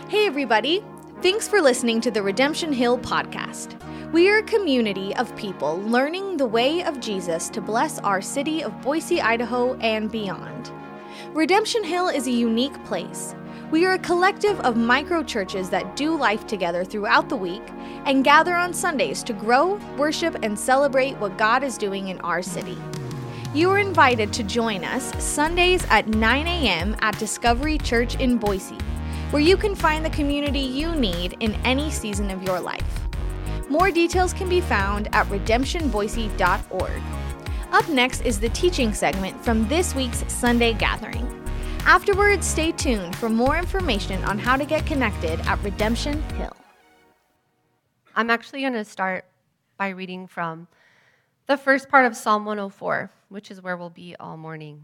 Hey, everybody. Thanks for listening to the Redemption Hill podcast. We are a community of people learning the way of Jesus to bless our city of Boise, Idaho, and beyond. Redemption Hill is a unique place. We are a collective of micro churches that do life together throughout the week and gather on Sundays to grow, worship, and celebrate what God is doing in our city. You are invited to join us Sundays at 9 a.m. at Discovery Church in Boise, where you can find the community you need in any season of your life. More details can be found at redemptionboise.org. Up next is the teaching segment from this week's Sunday gathering. Afterwards, stay tuned for more information on how to get connected at Redemption Hill. I'm actually going to start by reading from the first part of Psalm 104, which is where we'll be all morning.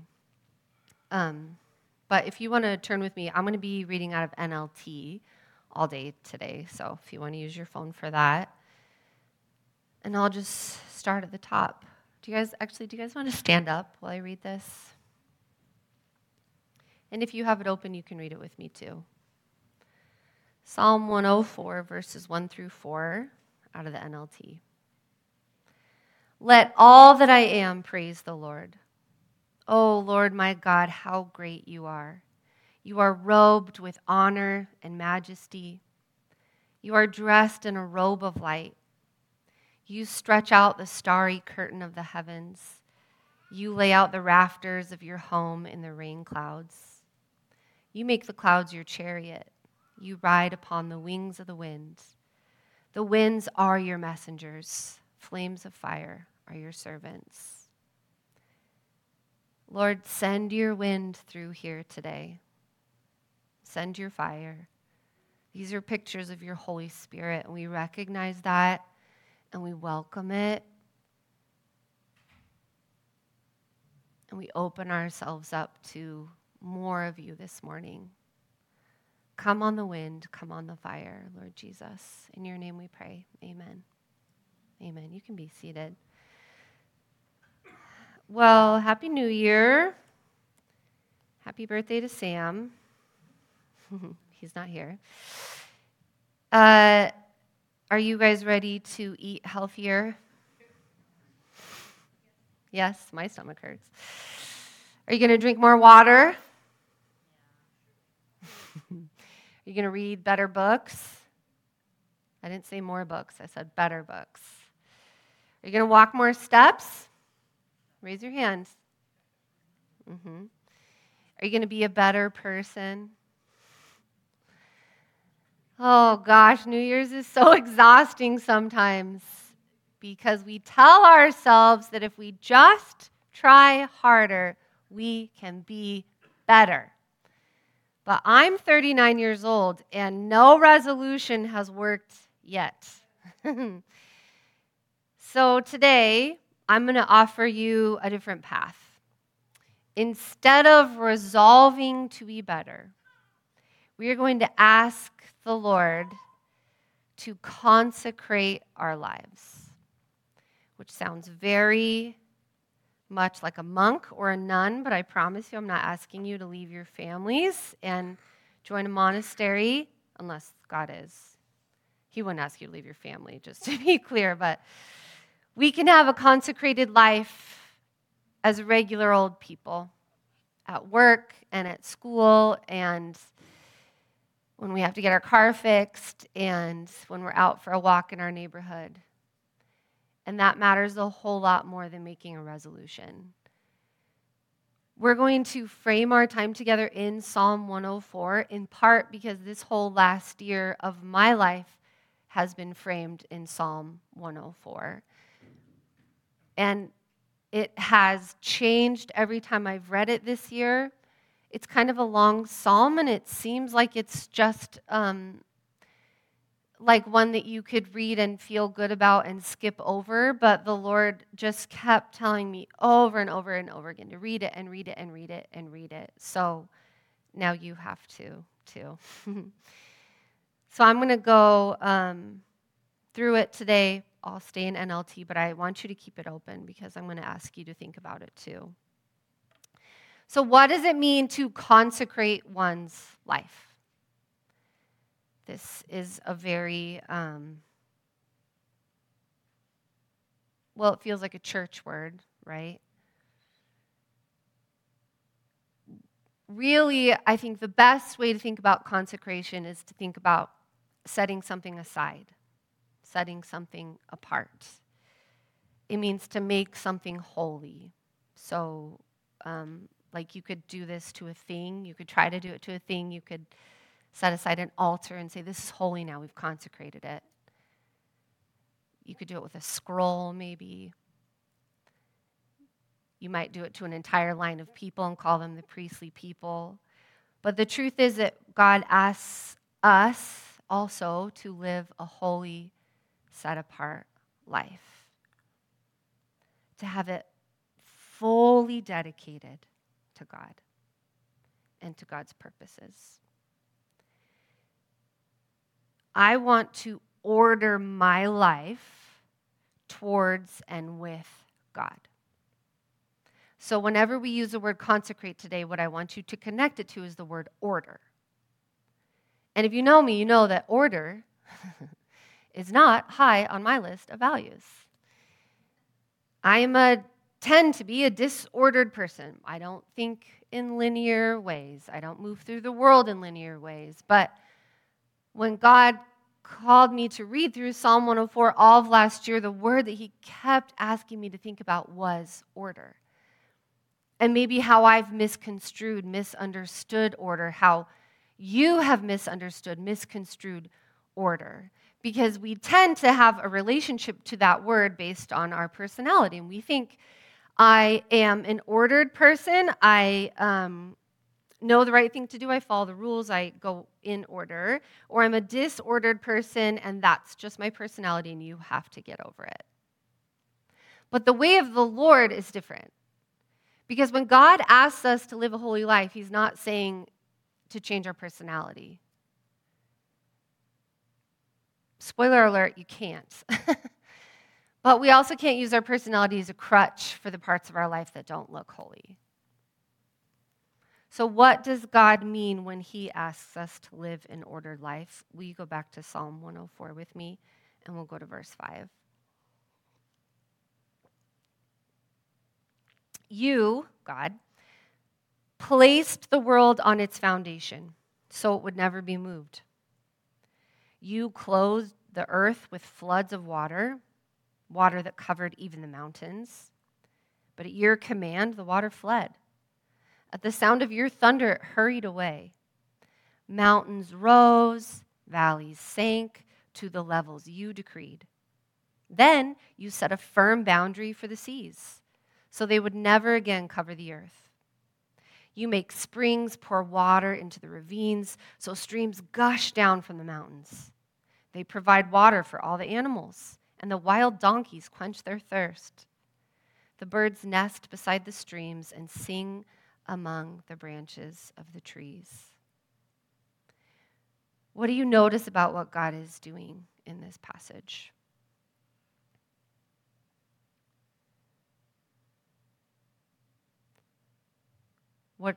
But if you want to turn with me, I'm going to be reading out of NLT all day today, so if you want to use your phone for that. And I'll just start at the top. Do you guys want to stand up while I read this? And if you have it open, you can read it with me too. Psalm 104, verses 1 through 4, out of the NLT. Let all that I am praise the Lord. O Lord my God, how great you are. You are robed with honor and majesty. You are dressed in a robe of light. You stretch out the starry curtain of the heavens. You lay out the rafters of your home in the rain clouds. You make the clouds your chariot. You ride upon the wings of the wind. The winds are your messengers. Flames of fire are your servants. Lord, send your wind through here today. Send your fire. These are pictures of your Holy Spirit, and we recognize that, and we welcome it. And we open ourselves up to more of you this morning. Come on the wind, come on the fire, Lord Jesus. In your name we pray. Amen. Amen. You can be seated. Well, Happy New Year. Happy birthday to Sam. He's not here. Are you guys ready to eat healthier? Yes, my stomach hurts. Are you going to drink more water? Are you going to read better books? I didn't say more books. I said better books. Are you going to walk more steps? Raise your hands. Are you going to be a better person? Oh gosh, New Year's is so exhausting sometimes because we tell ourselves that if we just try harder, we can be better. But I'm 39 years old and no resolution has worked yet. So today, I'm going to offer you a different path. Instead of resolving to be better, we are going to ask the Lord to consecrate our lives, which sounds very much like a monk or a nun, but I promise you I'm not asking you to leave your families and join a monastery, unless God is. He wouldn't ask you to leave your family, just to be clear, but we can have a consecrated life as regular old people at work and at school and when we have to get our car fixed and when we're out for a walk in our neighborhood. And that matters a whole lot more than making a resolution. We're going to frame our time together in Psalm 104, in part because this whole last year of my life has been framed in Psalm 104. And it has changed every time I've read it this year. It's kind of a long psalm, and it seems like it's just like one that you could read and feel good about and skip over, but the Lord just kept telling me over and over and over again to read it and read it and read it and read it. So now you have to, too. So I'm going to go through it today. I'll stay in NLT, but I want you to keep it open because I'm going to ask you to think about it too. So what does it mean to consecrate one's life? This is a very, well, it feels like a church word, right? Really, I think the best way to think about consecration is to think about setting something aside, setting something apart. It means to make something holy. So, like you could do this to a thing. You could try to do it to a thing. You could set aside an altar and say, this is holy now. We've consecrated it. You could do it with a scroll, maybe. You might do it to an entire line of people and call them the priestly people. But the truth is that God asks us also to live a holy, set-apart life, to have it fully dedicated to God and to God's purposes. I want to order my life towards and with God. So whenever we use the word consecrate today, what I want you to connect it to is the word order. And if you know me, you know that order is not high on my list of values. I tend to be a disordered person. I don't think in linear ways. I don't move through the world in linear ways. But when God called me to read through Psalm 104 all of last year, the word that he kept asking me to think about was order. And maybe how I've misconstrued, misunderstood order, how you have misunderstood, misconstrued order. Because we tend to have a relationship to that word based on our personality. And we think, I am an ordered person. I know the right thing to do. I follow the rules. I go in order. Or I'm a disordered person, and that's just my personality, and you have to get over it. But the way of the Lord is different. Because when God asks us to live a holy life, he's not saying to change our personality. Spoiler alert, you can't. But we also can't use our personality as a crutch for the parts of our life that don't look holy. So what does God mean when he asks us to live an ordered life? Will you go back to Psalm 104 with me, and we'll go to verse 5. You, God, placed the world on its foundation so it would never be moved. You clothed the earth with floods of water that covered even the mountains. But at your command, the water fled. At the sound of your thunder, it hurried away. Mountains rose, valleys sank to the levels you decreed. Then you set a firm boundary for the seas, so they would never again cover the earth. You make springs pour water into the ravines, so streams gush down from the mountains. They provide water for all the animals, and the wild donkeys quench their thirst. The birds nest beside the streams and sing among the branches of the trees. What do you notice about what God is doing in this passage? What?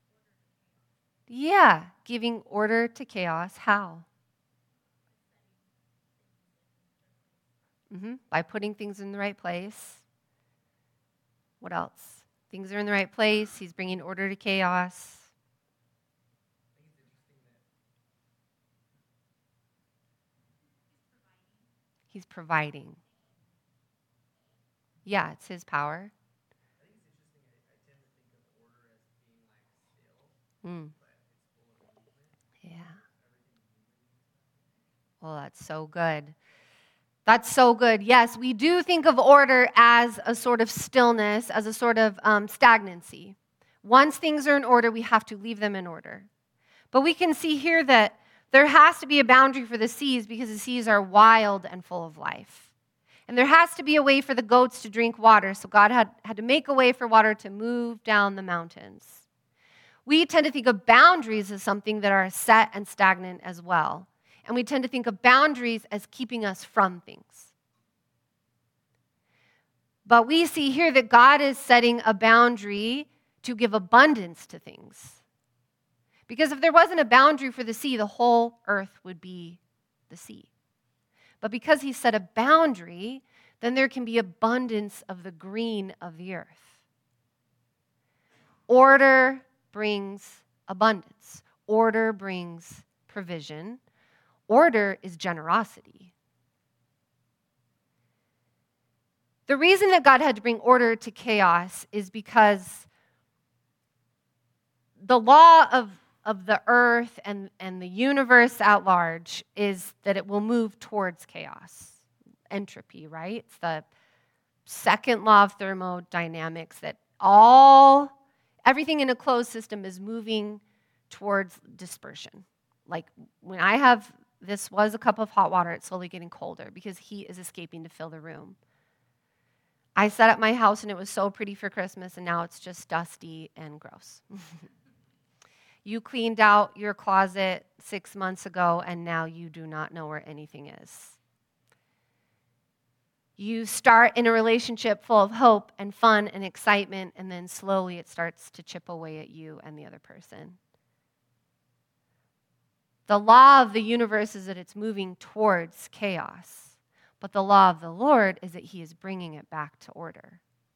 Yeah, giving order to chaos. How? By putting things in the right place. What else? Things are in the right place. He's bringing order to chaos. He's providing. Yeah, it's his power. I think it's interesting. I tend to think of order as being like still, but it's full of movement. Yeah. Everything's moving. Well, that's so good. That's so good. Yes, we do think of order as a sort of stillness, as a sort of stagnancy. Once things are in order, we have to leave them in order. But we can see here that there has to be a boundary for the seas because the seas are wild and full of life. And there has to be a way for the goats to drink water, so God had to make a way for water to move down the mountains. We tend to think of boundaries as something that are set and stagnant as well. And we tend to think of boundaries as keeping us from things. But we see here that God is setting a boundary to give abundance to things. Because if there wasn't a boundary for the sea, the whole earth would be the sea. But because he set a boundary, then there can be abundance of the green of the earth. Order brings abundance. Order brings provision. Order is generosity. The reason that God had to bring order to chaos is because the law of the earth and the universe at large is that it will move towards chaos. Entropy, right? It's the second law of thermodynamics that everything in a closed system is moving towards dispersion. Like this was a cup of hot water, it's slowly getting colder because heat is escaping to fill the room. I set up my house and it was so pretty for Christmas, and now it's just dusty and gross. You cleaned out your closet 6 months ago, and now you do not know where anything is. You start in a relationship full of hope and fun and excitement, and then slowly it starts to chip away at you and the other person. The law of the universe is that it's moving towards chaos. But the law of the Lord is that he is bringing it back to order.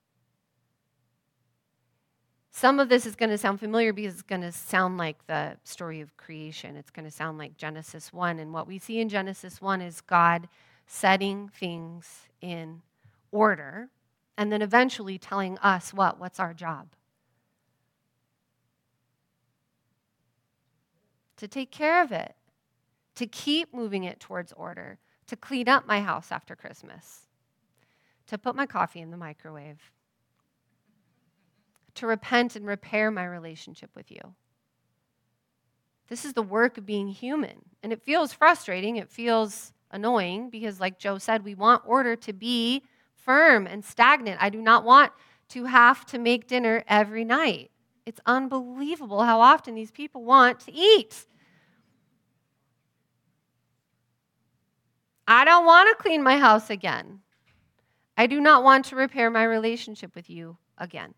Some of this is going to sound familiar because it's going to sound like the story of creation. It's going to sound like Genesis 1. And what we see in Genesis 1 is God setting things in order and then eventually telling us what's our job? To take care of it, to keep moving it towards order, to clean up my house after Christmas, to put my coffee in the microwave, to repent and repair my relationship with you. This is the work of being human. And it feels frustrating. It feels annoying because, like Joe said, we want order to be firm and stagnant. I do not want to have to make dinner every night. It's unbelievable how often these people want to eat. I don't want to clean my house again. I do not want to repair my relationship with you again.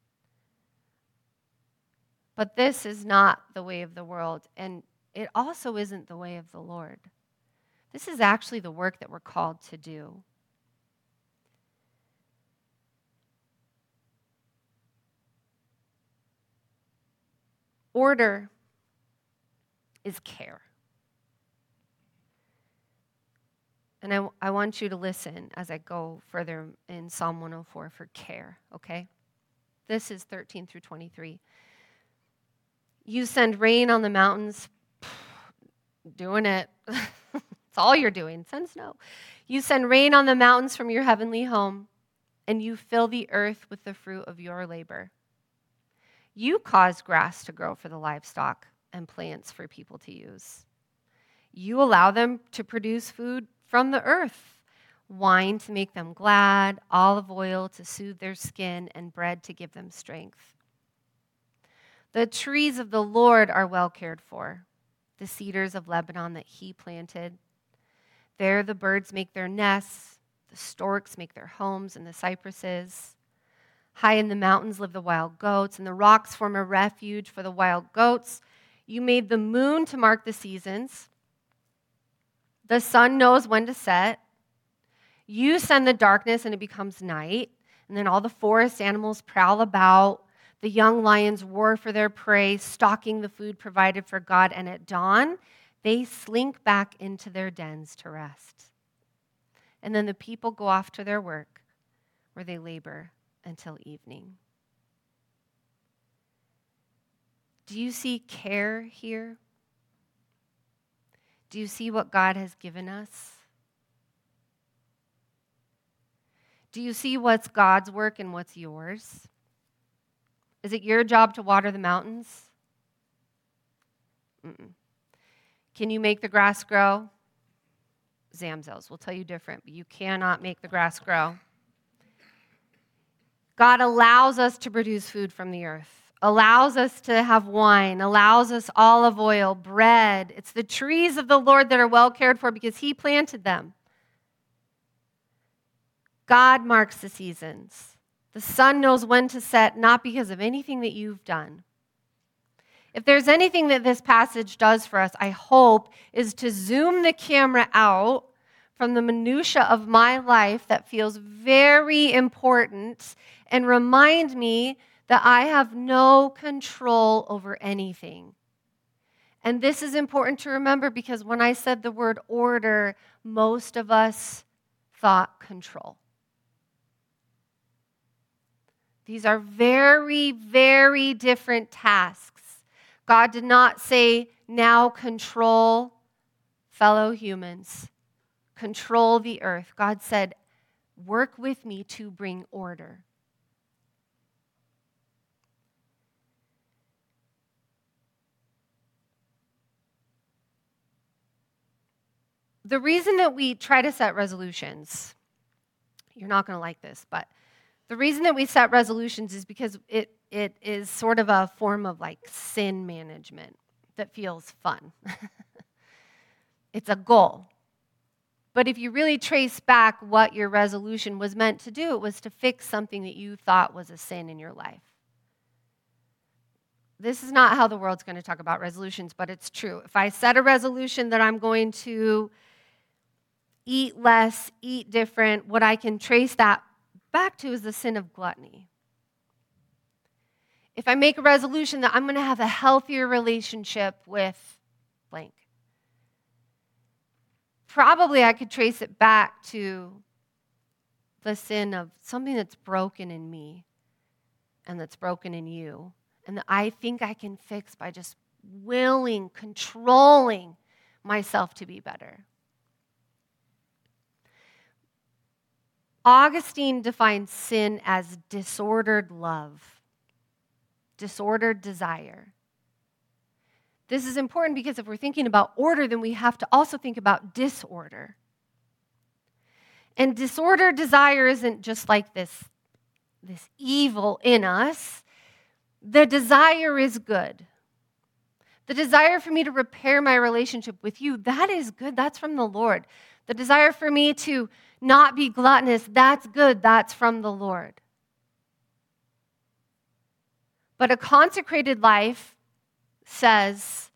But this is not the way of the world, and it also isn't the way of the Lord. This is actually the work that we're called to do. Order is care. And I want you to listen as I go further in Psalm 104 for care, okay? This is 13 through 23. You send rain on the mountains. Doing it. It's all you're doing. Send snow. You send rain on the mountains from your heavenly home, and you fill the earth with the fruit of your labor. You cause grass to grow for the livestock and plants for people to use. You allow them to produce food from the earth, wine to make them glad, olive oil to soothe their skin, and bread to give them strength. The trees of the Lord are well cared for, the cedars of Lebanon that he planted. There the birds make their nests, the storks make their homes in the cypresses. High in the mountains live the wild goats, and the rocks form a refuge for the wild goats. You made the moon to mark the seasons. The sun knows when to set. You send the darkness and it becomes night. And then all the forest animals prowl about. The young lions roar for their prey, stalking the food provided for God. And at dawn, they slink back into their dens to rest. And then the people go off to their work, where they labor until evening. Do you see care here? Do you see what God has given us? Do you see what's God's work and what's yours? Is it your job to water the mountains? Can you make the grass grow? Zamzels will tell you different, but you cannot make the grass grow. God allows us to produce food from the earth, allows us to have wine, allows us olive oil, bread. It's the trees of the Lord that are well cared for because he planted them. God marks the seasons. The sun knows when to set, not because of anything that you've done. If there's anything that this passage does for us, I hope, is to zoom the camera out from the minutia of my life that feels very important and remind me that I have no control over anything. And this is important to remember because when I said the word order, most of us thought control. These are very, very different tasks. God did not say, now control fellow humans, control the earth. God said, work with me to bring order. The reason that we try to set resolutions, you're not going to like this, but the reason that we set resolutions is because it is sort of a form of like sin management that feels fun. It's a goal. But if you really trace back what your resolution was meant to do, it was to fix something that you thought was a sin in your life. This is not how the world's going to talk about resolutions, but it's true. If I set a resolution that I'm going to eat less, eat different, what I can trace that back to is the sin of gluttony. If I make a resolution that I'm going to have a healthier relationship with blank, probably I could trace it back to the sin of something that's broken in me and that's broken in you, and that I think I can fix by just controlling myself to be better. Augustine defines sin as disordered love, disordered desire. This is important because if we're thinking about order, then we have to also think about disorder. And disordered desire isn't just like this evil in us. The desire is good. The desire for me to repair my relationship with you, that is good. That's from the Lord. The desire for me to not be gluttonous, that's good. That's from the Lord. But a consecrated life says,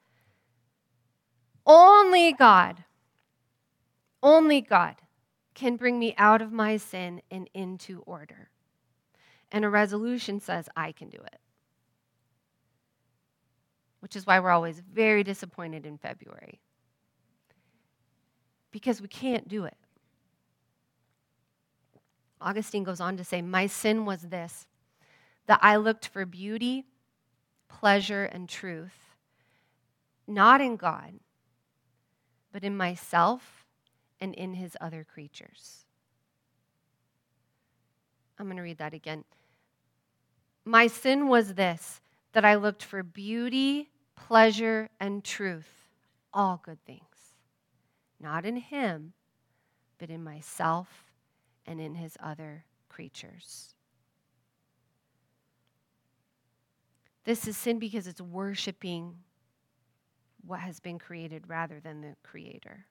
only God can bring me out of my sin and into order. And a resolution says, I can do it. Which is why we're always very disappointed in February. Because we can't do it. Augustine goes on to say, my sin was this, that I looked for beauty, pleasure, and truth, not in God, but in myself and in his other creatures. I'm going to read that again. My sin was this, that I looked for beauty, pleasure, and truth, all good things, not in him, but in myself and in his other creatures. This is sin because it's worshiping what has been created rather than the Creator.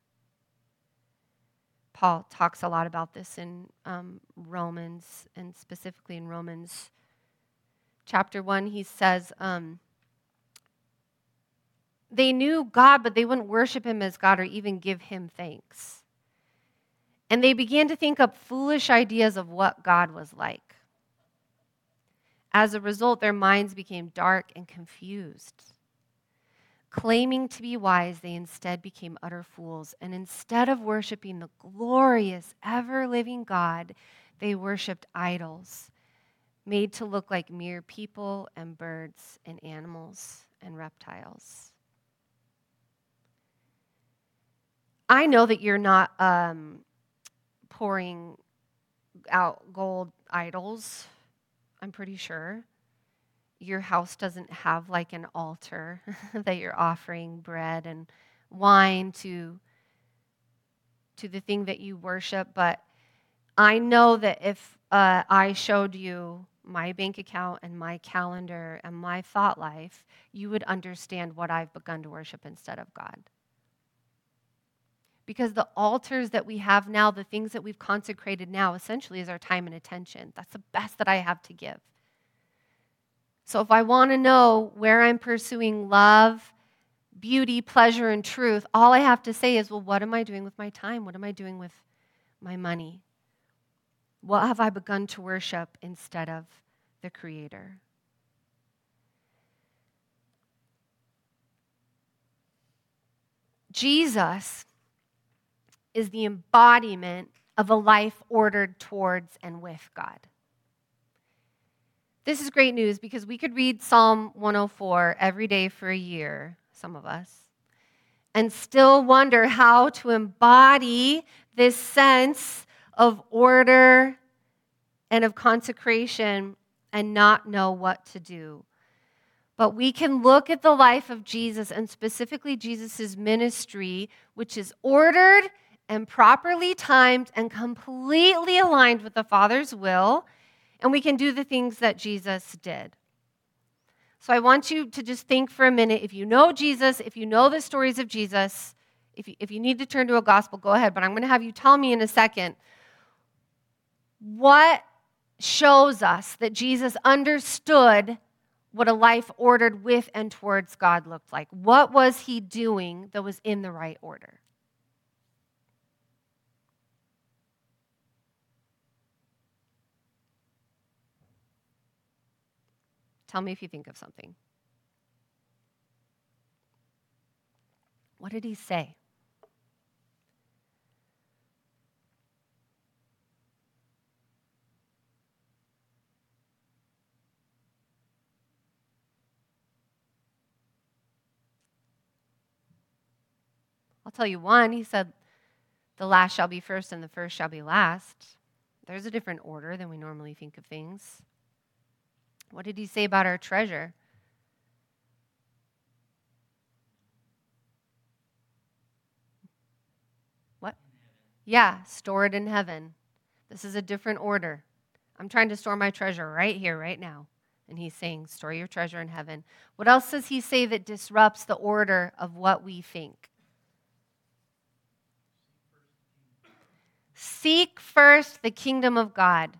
Paul talks a lot about this in Romans, and specifically in Romans chapter 1. He says, they knew God, but they wouldn't worship him as God or even give him thanks. And they began to think up foolish ideas of what God was like. As a result, their minds became dark and confused. Claiming to be wise, they instead became utter fools. And instead of worshiping the glorious, ever-living God, they worshiped idols, made to look like mere people and birds and animals and reptiles. I know that you're not pouring out gold idols, I'm pretty sure. Your house doesn't have like an altar that you're offering bread and wine to the thing that you worship. But I know that if I showed you my bank account and my calendar and my thought life, you would understand what I've begun to worship instead of God. Because the altars that we have now, the things that we've consecrated now, essentially is our time and attention. That's the best that I have to give. So if I want to know where I'm pursuing love, beauty, pleasure, and truth, all I have to say is, well, what am I doing with my time? What am I doing with my money? What have I begun to worship instead of the Creator? Jesus is the embodiment of a life ordered towards and with God. This is great news because we could read Psalm 104 every day for a year, some of us, and still wonder how to embody this sense of order and of consecration and not know what to do. But we can look at the life of Jesus and specifically Jesus' ministry, which is ordered and properly timed and completely aligned with the Father's will, and we can do the things that Jesus did. So I want you to just think for a minute. If you know Jesus, if you know the stories of Jesus, if you need to turn to a gospel, go ahead. But I'm going to have you tell me in a second what shows us that Jesus understood what a life ordered with and towards God looked like. What was he doing that was in the right order? Tell me if you think of something. What did he say? I'll tell you one. He said, the last shall be first and the first shall be last. There's a different order than we normally think of things. What did he say about our treasure? What? Yeah, store it in heaven. This is a different order. I'm trying to store my treasure right here, right now. And he's saying, store your treasure in heaven. What else does he say that disrupts the order of what we think? Seek first the kingdom of God.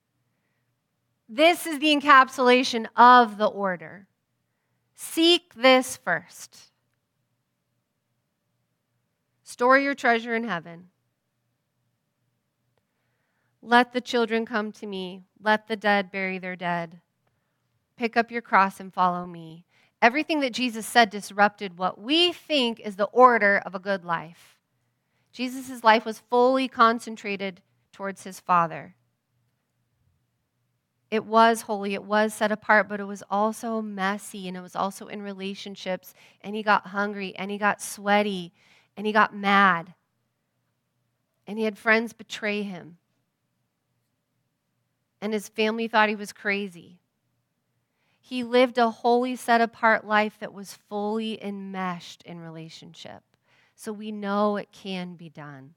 This is the encapsulation of the order. Seek this first. Store your treasure in heaven. Let the children come to me. Let the dead bury their dead. Pick up your cross and follow me. Everything that Jesus said disrupted what we think is the order of a good life. Jesus' life was fully concentrated towards his Father. It was holy, it was set apart, but it was also messy, and it was also in relationships, and he got hungry, and he got sweaty, and he got mad, and he had friends betray him, and his family thought he was crazy. He lived a holy, set apart life that was fully enmeshed in relationship. So we know it can be done.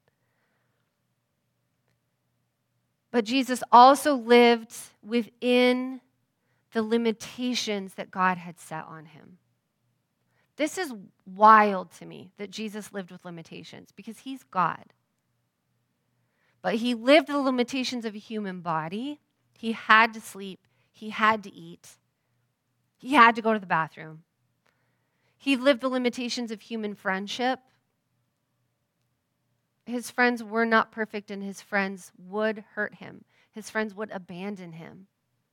But Jesus also lived within the limitations that God had set on him. This is wild to me that Jesus lived with limitations because he's God. But he lived the limitations of a human body. He had to sleep. He had to eat. He had to go to the bathroom. He lived the limitations of human friendship. His friends were not perfect, and his friends would hurt him. His friends would abandon him.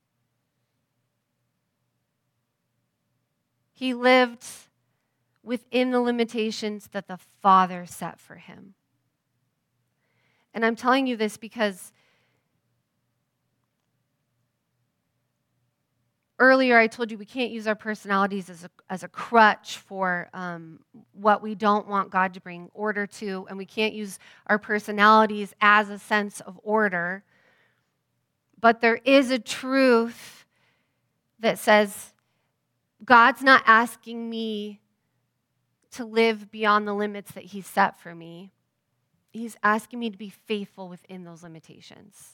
He lived within the limitations that the Father set for him. And I'm telling you this because earlier I told you we can't use our personalities as a crutch for what we don't want God to bring order to, and we can't use our personalities as a sense of order. But there is a truth that says God's not asking me to live beyond the limits that He set for me. He's asking me to be faithful within those limitations.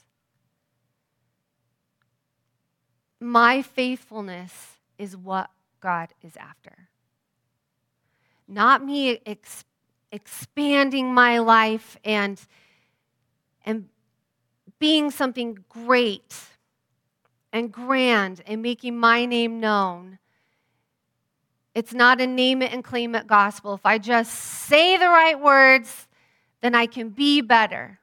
My faithfulness is what God is after. Not me expanding my life and being something great and grand and making my name known. It's not a name it and claim it gospel. If I just say the right words, then I can be better.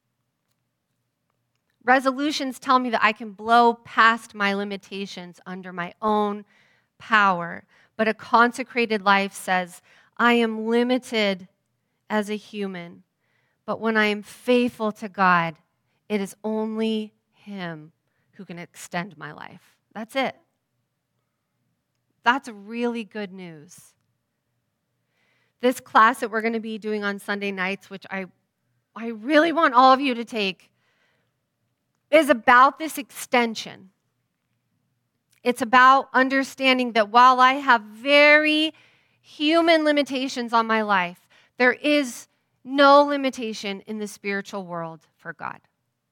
Resolutions tell me that I can blow past my limitations under my own power. But a consecrated life says, I am limited as a human. But when I am faithful to God, it is only Him who can extend my life. That's it. That's really good news. This class that we're going to be doing on Sunday nights, which I really want all of you to take, is about this extension. It's about understanding that while I have very human limitations on my life, there is no limitation in the spiritual world for God.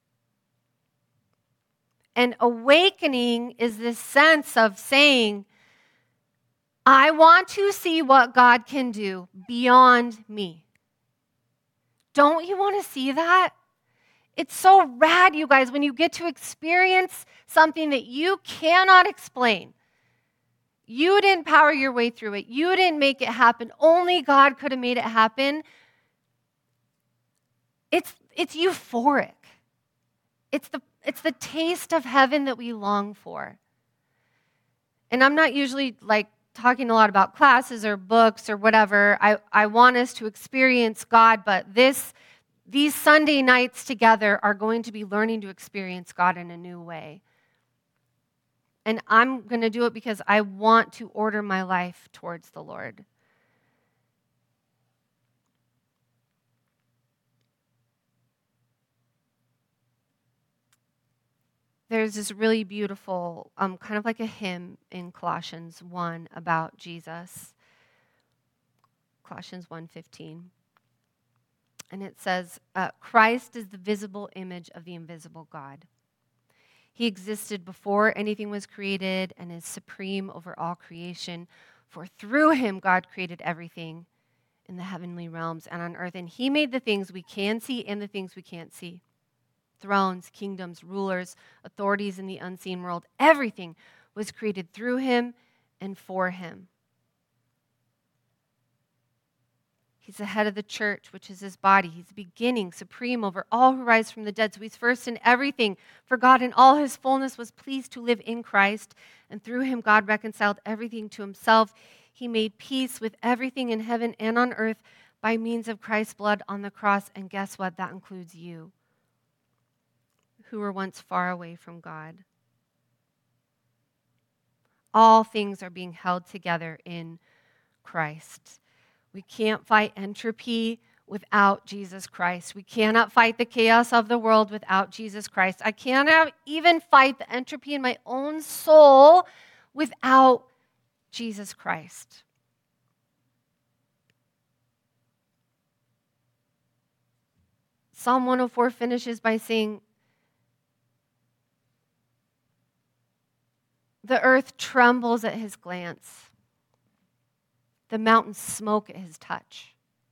And awakening is this sense of saying, I want to see what God can do beyond me. Don't you want to see that? It's so rad, you guys, when you get to experience something that you cannot explain. You didn't power your way through it. You didn't make it happen. Only God could have made it happen. It's euphoric. It's the taste of heaven that we long for. And I'm not usually talking a lot about classes or books or whatever. I want us to experience God, but these Sunday nights together are going to be learning to experience God in a new way. And I'm going to do it because I want to order my life towards the Lord. There's this really beautiful, kind of like a hymn in Colossians 1 about Jesus. Colossians 1:15. And it says, Christ is the visible image of the invisible God. He existed before anything was created and is supreme over all creation. For through him, God created everything in the heavenly realms and on earth. And he made the things we can see and the things we can't see. Thrones, kingdoms, rulers, authorities in the unseen world. Everything was created through him and for him. He's the head of the church, which is his body. He's the beginning, supreme over all who rise from the dead. So he's first in everything. For God in all his fullness was pleased to live in Christ. And through him, God reconciled everything to himself. He made peace with everything in heaven and on earth by means of Christ's blood on the cross. And guess what? That includes you, who were once far away from God. All things are being held together in Christ. We can't fight entropy without Jesus Christ. We cannot fight the chaos of the world without Jesus Christ. I cannot even fight the entropy in my own soul without Jesus Christ. Psalm 104 finishes by saying, the earth trembles at his glance. The mountains smoke at his touch.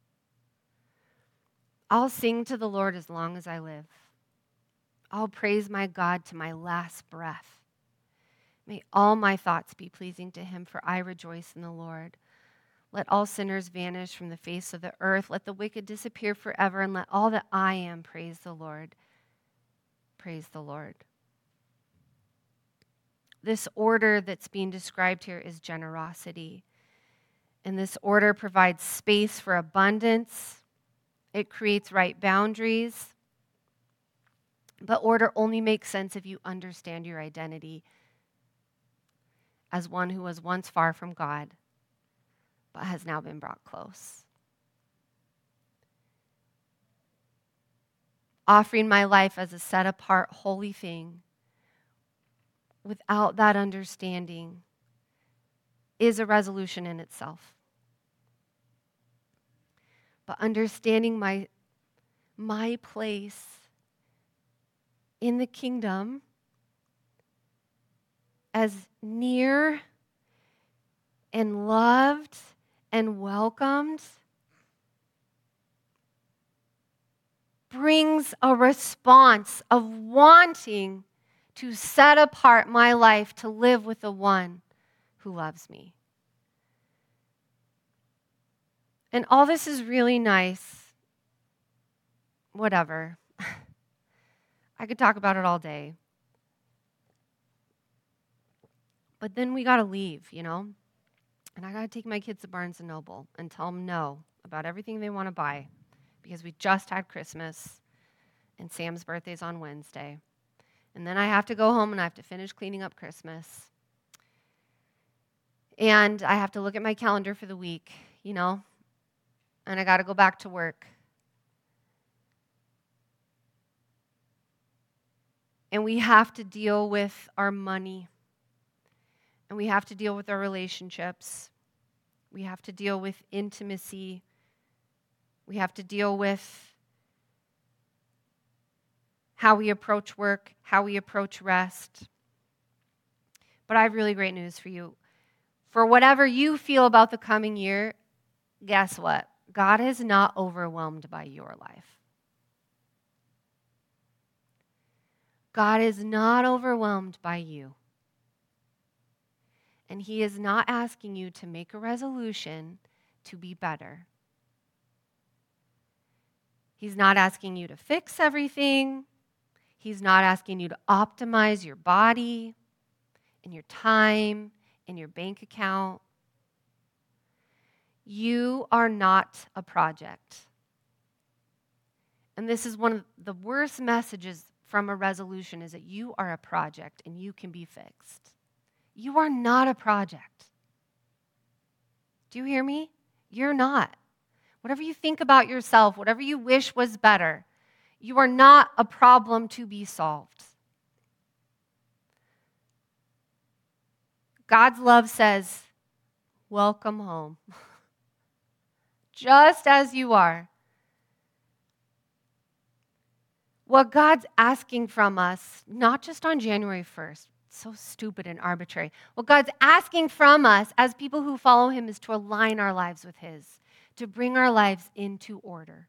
I'll sing to the Lord as long as I live. I'll praise my God to my last breath. May all my thoughts be pleasing to him, for I rejoice in the Lord. Let all sinners vanish from the face of the earth. Let the wicked disappear forever, and let all that I am praise the Lord. Praise the Lord. This order that's being described here is generosity. And this order provides space for abundance. It creates right boundaries. But order only makes sense if you understand your identity as one who was once far from God, but has now been brought close. Offering my life as a set-apart, holy thing without that understanding is a resolution in itself. But understanding my place in the kingdom as near and loved and welcomed brings a response of wanting to set apart my life to live with the one who loves me. And all this is really nice. Whatever. I could talk about it all day. But then we got to leave, you know? And I got to take my kids to Barnes & Noble and tell them no about everything they want to buy because we just had Christmas and Sam's birthday's on Wednesday. And then I have to go home and I have to finish cleaning up Christmas. And I have to look at my calendar for the week, you know? And I got to go back to work. And we have to deal with our money. And we have to deal with our relationships. We have to deal with intimacy. We have to deal with how we approach work, how we approach rest. But I have really great news for you. For whatever you feel about the coming year, guess what? God is not overwhelmed by your life. God is not overwhelmed by you. And He is not asking you to make a resolution to be better. He's not asking you to fix everything. He's not asking you to optimize your body and your time and your bank account. You are not a project. And this is one of the worst messages from a resolution, is that you are a project and you can be fixed. You are not a project. Do you hear me? You're not. Whatever you think about yourself, whatever you wish was better, you are not a problem to be solved. God's love says, welcome home. Just as you are. What God's asking from us, not just on January 1st, so stupid and arbitrary. What God's asking from us as people who follow Him is to align our lives with His, to bring our lives into order.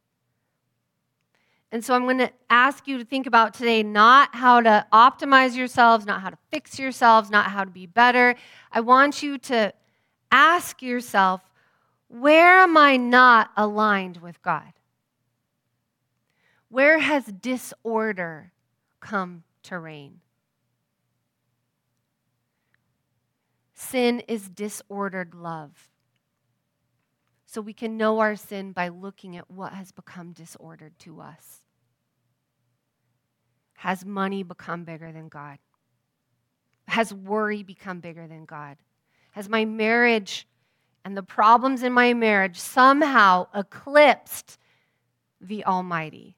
And so I'm going to ask you to think about today not how to optimize yourselves, not how to fix yourselves, not how to be better. I want you to ask yourself, where am I not aligned with God? Where has disorder come to reign? Sin is disordered love. So we can know our sin by looking at what has become disordered to us. Has money become bigger than God? Has worry become bigger than God? Has my marriage and the problems in my marriage somehow eclipsed the Almighty?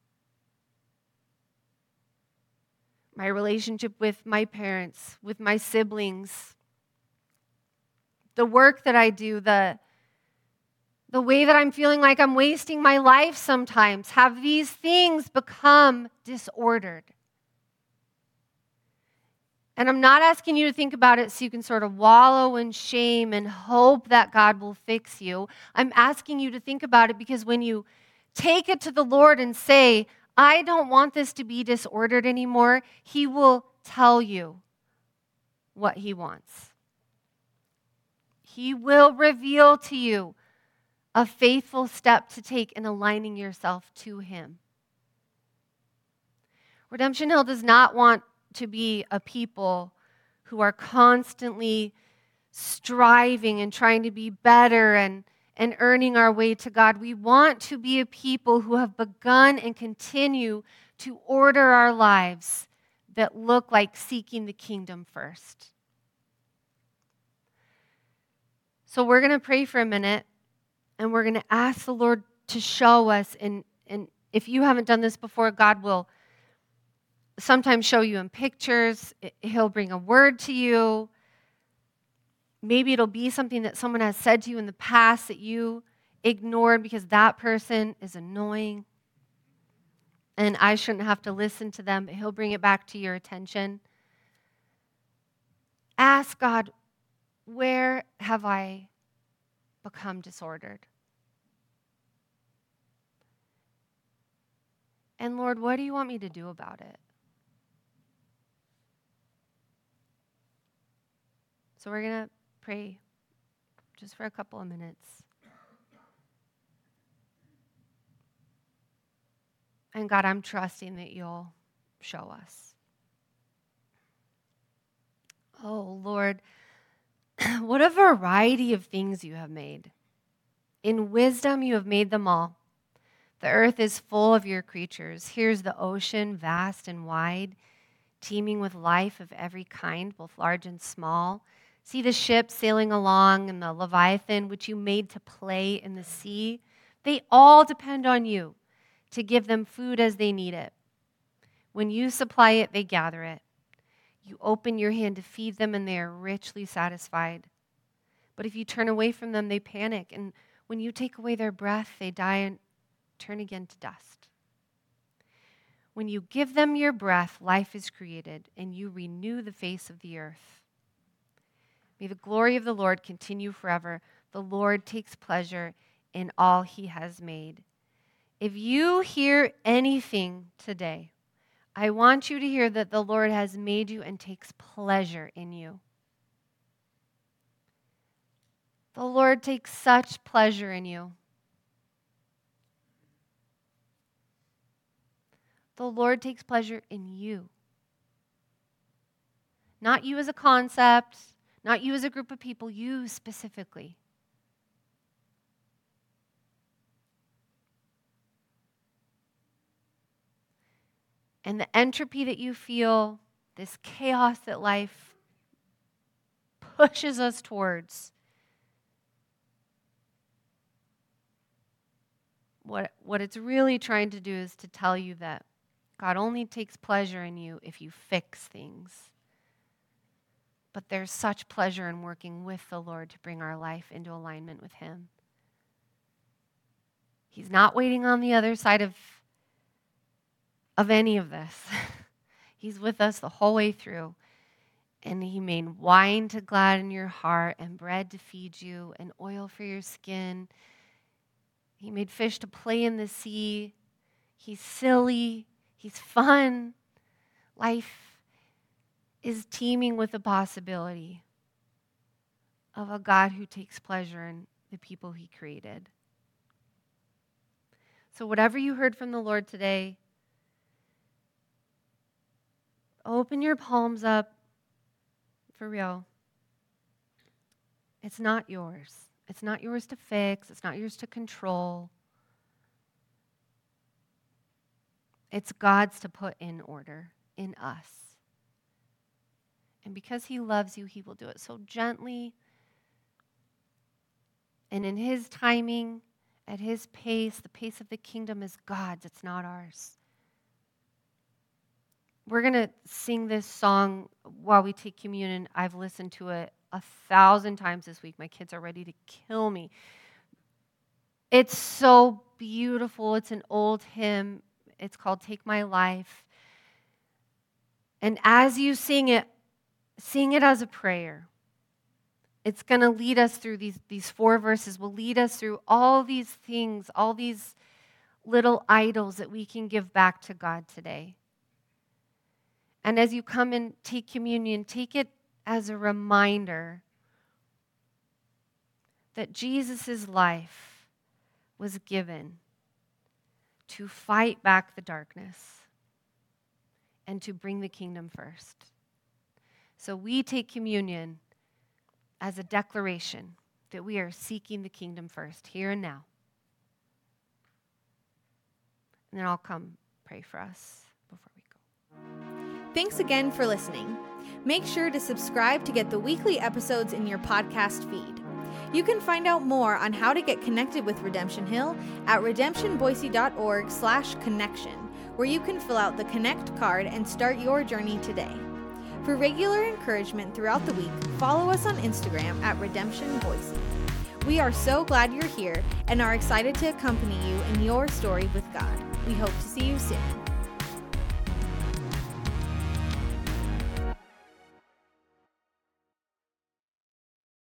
My relationship with my parents, with my siblings, the work that I do, the way that I'm feeling like I'm wasting my life sometimes, have these things become disordered? And I'm not asking you to think about it so you can sort of wallow in shame and hope that God will fix you. I'm asking you to think about it because when you take it to the Lord and say, I don't want this to be disordered anymore, He will tell you what He wants. He will reveal to you a faithful step to take in aligning yourself to Him. Redemption Hill does not want to be a people who are constantly striving and trying to be better and earning our way to God. We want to be a people who have begun and continue to order our lives that look like seeking the kingdom first. So we're going to pray for a minute, and we're going to ask the Lord to show us. And if you haven't done this before, God will sometimes show you in pictures. He'll bring a word to you. Maybe it'll be something that someone has said to you in the past that you ignored because that person is annoying and I shouldn't have to listen to them, but He'll bring it back to your attention. Ask God, where have I become disordered? And Lord, what do you want me to do about it? So we're going to pray just for a couple of minutes. And God, I'm trusting that you'll show us. Oh, Lord, what a variety of things you have made. In wisdom, you have made them all. The earth is full of your creatures. Here's the ocean, vast and wide, teeming with life of every kind, both large and small. See the ships sailing along and the Leviathan, which you made to play in the sea. They all depend on you to give them food as they need it. When you supply it, they gather it. You open your hand to feed them, and they are richly satisfied. But if you turn away from them, they panic. And when you take away their breath, they die and turn again to dust. When you give them your breath, life is created, and you renew the face of the earth. May the glory of the Lord continue forever. The Lord takes pleasure in all he has made. If you hear anything today, I want you to hear that the Lord has made you and takes pleasure in you. The Lord takes such pleasure in you. The Lord takes pleasure in you. Not you as a concept, not you as a group of people, you specifically. And the entropy that you feel, this chaos that life pushes us towards, what it's really trying to do is to tell you that God only takes pleasure in you if you fix things. But there's such pleasure in working with the Lord to bring our life into alignment with him. He's not waiting on the other side of any of this. He's with us the whole way through. And he made wine to gladden your heart and bread to feed you and oil for your skin. He made fish to play in the sea. He's silly. He's fun. Life is teeming with the possibility of a God who takes pleasure in the people he created. So whatever you heard from the Lord today, open your palms up for real. It's not yours. It's not yours to fix. It's not yours to control. It's God's to put in order in us. And because he loves you, he will do it so gently and in his timing, at his pace. The pace of the kingdom is God's. It's not ours. We're going to sing this song while we take communion. I've listened to it 1,000 times this week. My kids are ready to kill me. It's so beautiful. It's an old hymn. It's called Take My Life. And as you sing it as a prayer. It's going to lead us through these 4 verses. Will lead us through all these things, all these little idols that we can give back to God today. And as you come and take communion, take it as a reminder that Jesus' life was given to fight back the darkness and to bring the kingdom first. So we take communion as a declaration that we are seeking the kingdom first, here and now. And then I'll come pray for us before we go. Thanks again for listening. Make sure to subscribe to get the weekly episodes in your podcast feed. You can find out more on how to get connected with Redemption Hill at redemptionboise.org/connection, where you can fill out the Connect card and start your journey today. For regular encouragement throughout the week, follow us on Instagram at Redemption Boise. We are so glad you're here and are excited to accompany you in your story with God. We hope to see you soon.